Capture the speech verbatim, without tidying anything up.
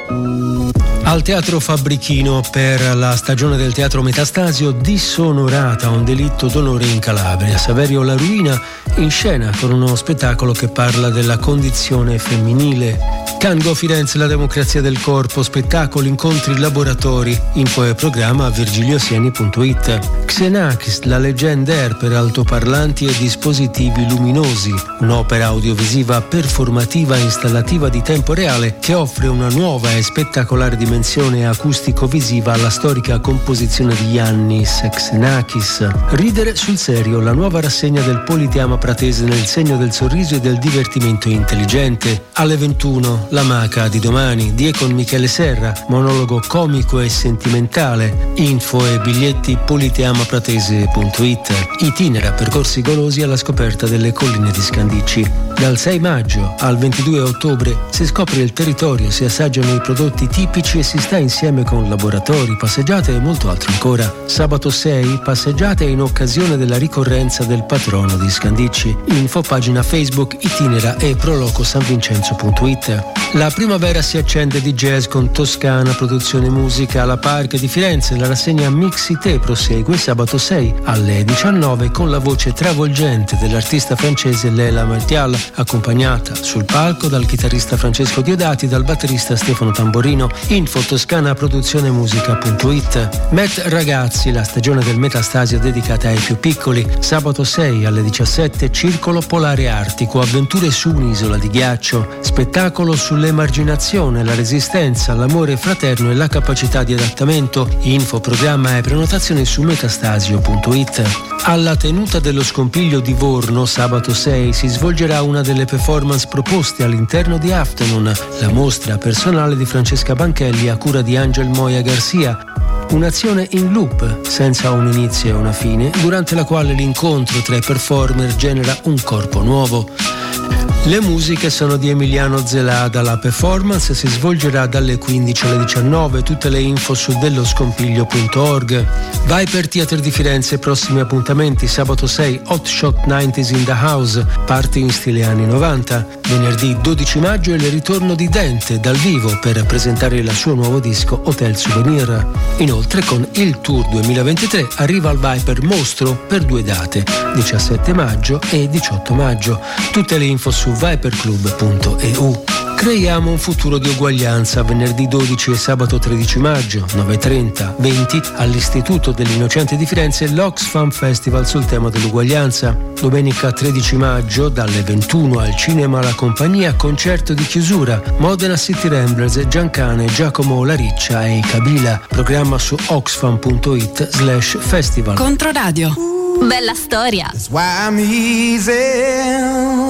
Al Teatro Fabbrichino, per la stagione del Teatro Metastasio, Disonorata, un delitto d'onore in Calabria. Saverio La Ruina in scena con uno spettacolo che parla della condizione femminile. Cango Firenze, la democrazia del corpo, spettacoli, incontri, laboratori. Info e programma a virgiliosieni punto it. Xenakis, la leggenda Air per altoparlanti e dispositivi luminosi, un'opera audiovisiva performativa e installativa di tempo reale che offre una nuova e spettacolare dimensione acustico-visiva alla storica composizione di Yannis Xenakis. Ridere sul serio, la nuova rassegna del Politeama Pratese nel segno del sorriso e del divertimento intelligente. Alle ventuno, La Maca di domani, Die con Michele Serra, monologo comico e sentimentale. Info e biglietti politeamapratese punto it. Itinera, percorsi golosi alla scoperta delle colline di Scandicci. Dal sei maggio al ventidue ottobre si scopre il territorio, si assaggiano i prodotti tipici e si sta insieme con laboratori, passeggiate e molto altro ancora. Sabato sei, passeggiate in occasione della ricorrenza del patrono di Scandicci. Info pagina Facebook Itinera e proloco sanvincenzo punto it. La primavera si accende di jazz con Toscana Produzione Musica alla Park di Firenze. La rassegna Mixité prosegue sabato sei alle diciannove con la voce travolgente dell'artista francese Léla Martial, accompagnata sul palco dal chitarrista Francesco Diodati e dal batterista Stefano Tamborino. Info toscana produzione musica punto it. Met Ragazzi, la stagione del Metastasio dedicata ai più piccoli. Sabato sei alle diciassette Circolo Polare Artico, avventure su un'isola di ghiaccio, spettacolo sull'emarginazione, la resistenza, l'amore fraterno e la capacità di adattamento. Info, programma e prenotazioni su metastasio punto it. Alla tenuta dello Scompiglio di Vorno, sabato sei, si svolgerà una delle performance proposte all'interno di Afternoon, la mostra personale di Francesca Banchelli a cura di Angel Moya Garcia. Un'azione in loop, senza un inizio e una fine, durante la quale l'incontro tra i performer genera un corpo nuovo. Le musiche sono di Emiliano Zelada, la performance si svolgerà dalle quindici alle diciannove, tutte le info su delloscompiglio punto org. Viper Theatre di Firenze, prossimi appuntamenti: sabato sei Hot Shot novanta in the House, party in stile anni novanta. Venerdì dodici maggio il ritorno di Dente dal vivo per presentare il suo nuovo disco Hotel Souvenir. Inoltre con il Tour duemilaventitré arriva al Viper Mostro per due date, diciassette maggio e diciotto maggio. Tutte le info su viperclub punto e u. Creiamo un futuro di uguaglianza, venerdì dodici e sabato tredici maggio, nove e trenta, venti, all'Istituto dell'Innocente di Firenze, l'Oxfam Festival sul tema dell'uguaglianza. Domenica tredici maggio, dalle ventuno al Cinema La Compagnia, concerto di chiusura, Modena City Ramblers, Giancane, Giacomo La Riccia e Kabila. Programma su oxfam punto it slash festival. Controradio. Bella storia. That's why I'm easy.